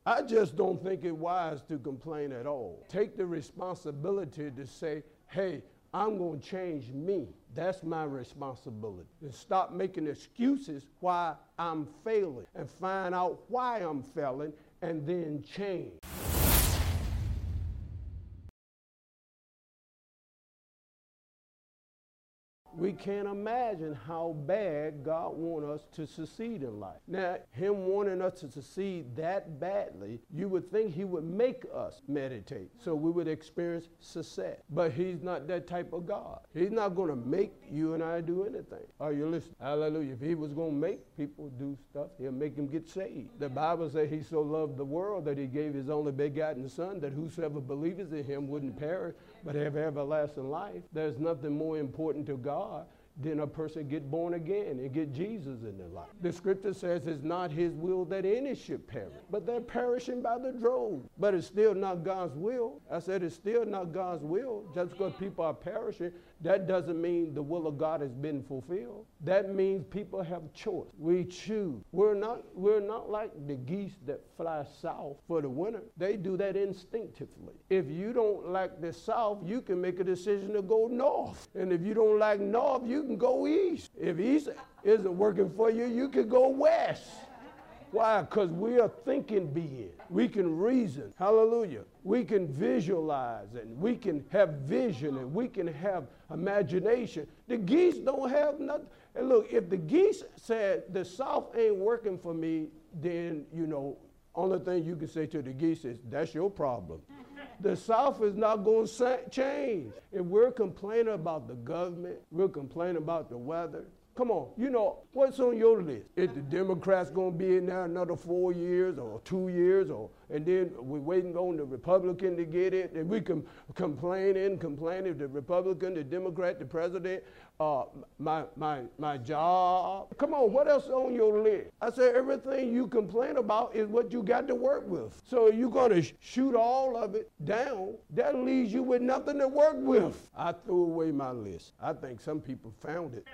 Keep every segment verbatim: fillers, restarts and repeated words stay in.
I just don't think it wise to complain at all. Take the responsibility to say, hey, I'm going to change me. That's my responsibility. And stop making excuses why I'm failing and find out why I'm failing and then change. We can't imagine how bad God wants us to succeed in life. Now, him wanting us to succeed that badly, you would think he would make us meditate so we would experience success. But he's not that type of God. He's not going to make you and I do anything. Are you listening? Hallelujah. If he was going to make people do stuff, he'll make them get saved. The Bible says he so loved the world that he gave his only begotten son, that whosoever believes in him wouldn't perish but have everlasting life. There's nothing more important to God then a person get born again and get Jesus in their life. The scripture says it's not his will that any should perish, but they're perishing by the drove. But it's still not God's will. I said it's still not God's will. Just because people are perishing, that doesn't mean the will of God has been fulfilled. That means people have choice. We choose. We're not, we're not like the geese that fly south for the winter. They do that instinctively. If you don't like the south, you can make a decision to go north. And if you don't like north, you can go east. If east isn't working for you, you can go west. Why? Because we are thinking beings. We can reason. Hallelujah. We can visualize and we can have vision and we can have imagination. The geese don't have nothing. And look, if the geese said the south ain't working for me, then, you know, only thing you can say to the geese is, that's your problem. The South is not going to change. If we're complaining about the government, we're complaining about the weather. Come on, you know, what's on your list? If the Democrats going to be in there another four years or two years, or and then we're waiting on the Republican to get it, and we can complain and complain if the Republican, the Democrat, the president, uh, my, my, my job. Come on, what else on your list? I said everything you complain about is what you got to work with. So you're going to sh- shoot all of it down. That leaves you with nothing to work with. I threw away my list. I think some people found it.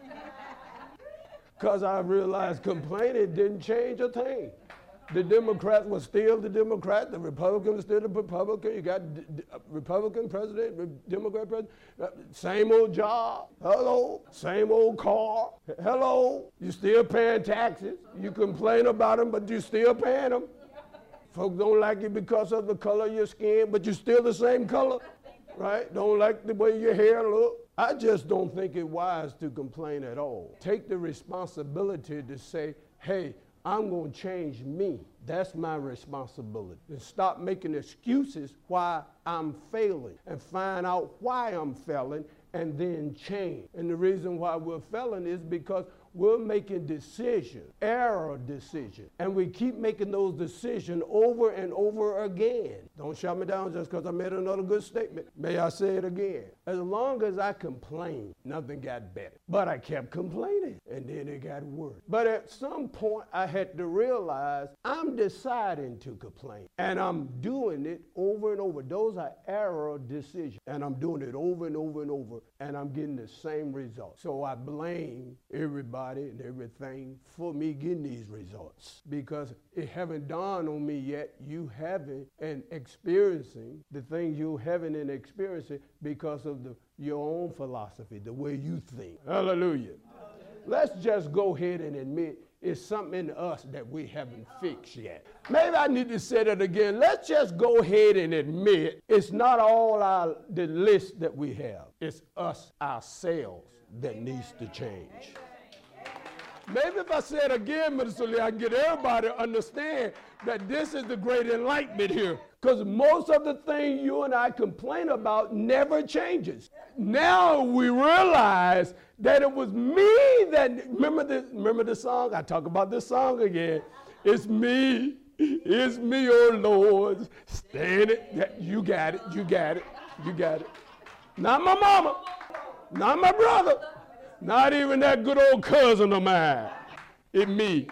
Because I realized complaining didn't change a thing. The Democrat was still the Democrat. The Republican was still the Republican. You got d- d- Republican president, Re- Democrat president. Uh, same old job. Hello. Same old car. Hello. You still paying taxes. You complain about them, but you still paying them. Folks don't like you because of the color of your skin, but you're still the same color. Right? Don't like the way your hair look. I just don't think it wise to complain at all. Take the responsibility to say, hey, I'm going to change me. That's my responsibility. And stop making excuses why I'm failing and find out why I'm failing and then change. And the reason why we're failing is because we're making decisions, error decisions, and we keep making those decisions over and over again. Don't shut me down just because I made another good statement. May I say it again? As long as I complained, nothing got better. But I kept complaining, and then it got worse. But at some point, I had to realize I'm deciding to complain, and I'm doing it over and over. Those are error decisions, and I'm doing it over and over and over, and I'm getting the same result. So I blame everybody and everything for me getting these results, because it haven't dawned on me yet you haven't and experiencing the things you haven't and experiencing because of the your own philosophy, the way you think. Hallelujah. Let's just go ahead and admit it's something in us that we haven't fixed yet. Maybe I need to say that again. Let's just go ahead and admit it's not all our the list that we have. It's us ourselves that needs to change. Maybe if I say it again, Mister Lee, I can get everybody to understand that this is the great enlightenment here. Because most of the things you and I complain about never changes. Now we realize that it was me that, remember the, remember the song? I talk about this song again. It's me, it's me, oh Lord. Stand it. You got it, you got it, you got it. Not my mama, not my brother. Not even that good old cousin of mine. It's me.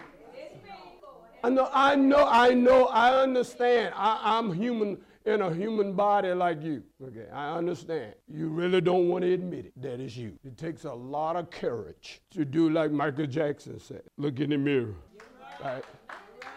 I know, I know, I know, I understand. I, I'm human in a human body like you. Okay, I understand. You really don't want to admit it, that it's you. It takes a lot of courage to do like Michael Jackson said. Look in the mirror. Right?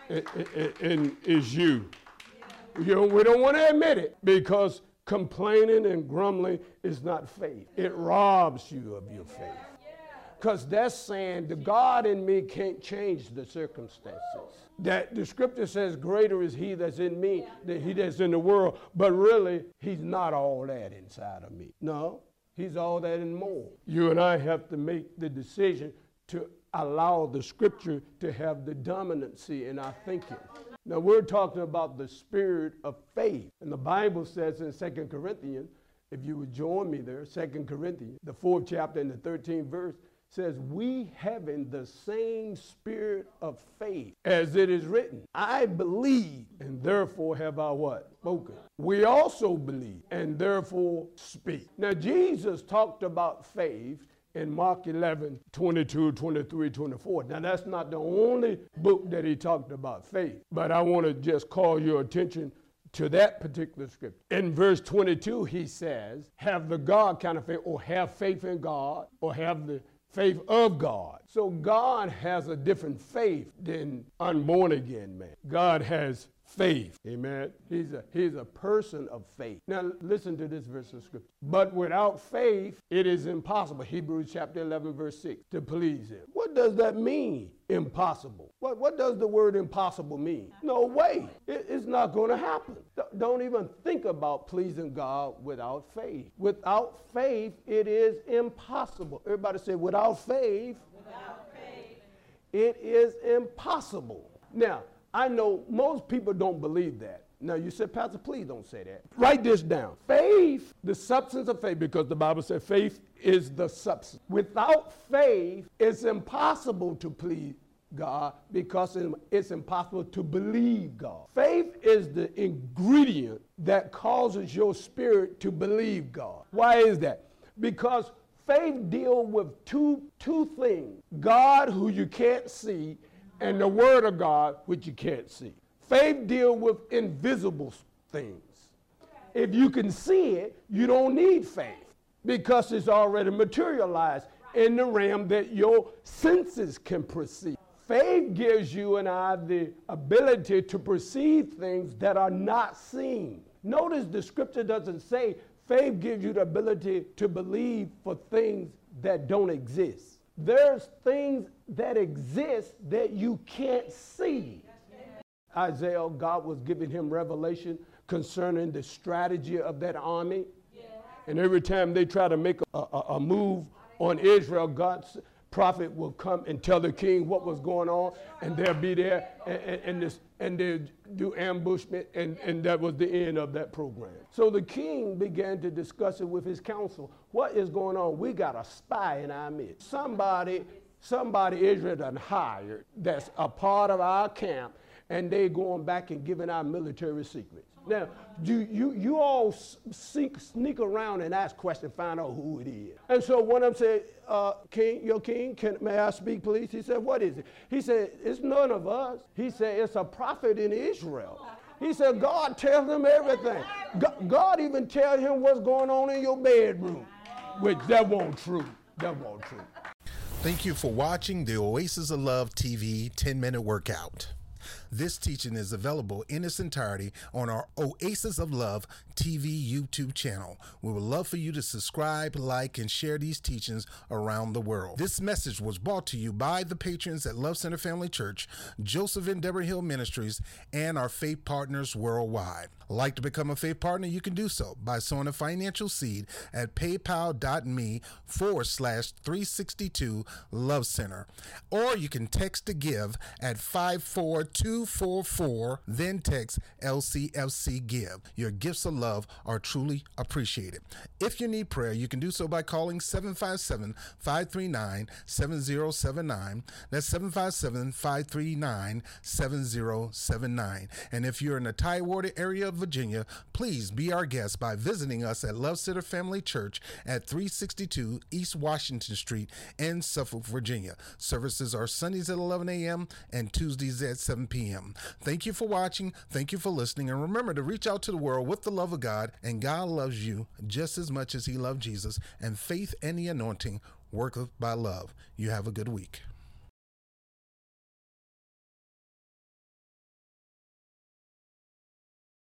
and, and, and is you. You know, we don't want to admit it because complaining and grumbling is not faith. It robs you of your faith. Because that's saying the God in me can't change the circumstances. That the scripture says greater is he that's in me than he that's in the world. But really, he's not all that inside of me. No, he's all that and more. You and I have to make the decision to allow the scripture to have the dominancy in our thinking. Now, we're talking about the spirit of faith. And the Bible says in Second Corinthians, if you would join me there, Second Corinthians, the fourth chapter and the thirteenth verse, says, we having the same spirit of faith as it is written, I believe, and therefore have I what? Spoken. We also believe, and therefore speak. Now, Jesus talked about faith in Mark eleven, twenty-two, twenty-three, twenty-four. Now, that's not the only book that he talked about faith, but I want to just call your attention to that particular scripture. In verse twenty-two, he says, have the God kind of faith, or have faith in God, or have the faith of God. So God has a different faith than unborn again man. God has faith. Amen. He's a he's a person of faith. Now listen to this verse of scripture. But without faith, it is impossible. Hebrews chapter eleven, verse six, to please him. What does that mean? Impossible. What what does the word impossible mean? No way. It, it's not going to happen. Don't even think about pleasing God without faith. Without faith, it is impossible. Everybody say, without faith, without faith, it is impossible. Now, I know most people don't believe that. Now, you said, Pastor, please don't say that. Write this down. Faith, the substance of faith, because the Bible said faith is the substance. Without faith, it's impossible to please God because it's impossible to believe God. Faith is the ingredient that causes your spirit to believe God. Why is that? Because faith deals with two, two things. God, who you can't see, and the word of God, which you can't see. Faith deals with invisible things. If you can see it, you don't need faith because it's already materialized in the realm that your senses can perceive. Faith gives you and I the ability to perceive things that are not seen. Notice the scripture doesn't say faith gives you the ability to believe for things that don't exist. There's things that exist that you can't see. Isaiah, God was giving him revelation concerning the strategy of that army. And every time they try to make a, a, a move on Israel, God's prophet will come and tell the king what was going on, and they'll be there, and, and, and, this, and they'll do ambushment, and, and that was the end of that program. So the king began to discuss it with his council. What is going on? We got a spy in our midst. Somebody, somebody Israel done hired that's a part of our camp, and they going back and giving our military secrets. Now, you, you, you all sneak, sneak around and ask questions, find out who it is. And so one of them said, uh, King, your king, can, may I speak, please? He said, what is it? He said, it's none of us. He said, it's a prophet in Israel. He said, God tells him everything. God even tells him what's going on in your bedroom, which that won't true. That won't true. Thank you for watching the Oasis of Love T V ten-minute workout. This teaching is available in its entirety on our Oasis of Love T V YouTube channel. We would love for you to subscribe, like, and share these teachings around the world. This message was brought to you by the patrons at Love Center Family Church, Joseph and Deborah Hill Ministries, and our faith partners worldwide. Like to become a faith partner? You can do so by sowing a financial seed at paypal.me forward slash 362 Love Center. Or you can text to give at five four two four four, then text L C F C give. Your gifts of love are truly appreciated. If you need prayer, you can do so by calling seven five seven, five three nine, seven zero seven nine. That's seven five seven, five three nine, seven zero seven nine. And if you're in the Tidewater area of Virginia, please be our guest by visiting us at Love Center Family Church at three sixty-two East Washington Street in Suffolk, Virginia. Services are Sundays at eleven a.m. and Tuesdays at seven p.m. Thank you for watching. Thank you for listening. And remember to reach out to the world with the love of God. And God loves you just as much as he loved Jesus. And faith and the anointing worketh by love. You have a good week.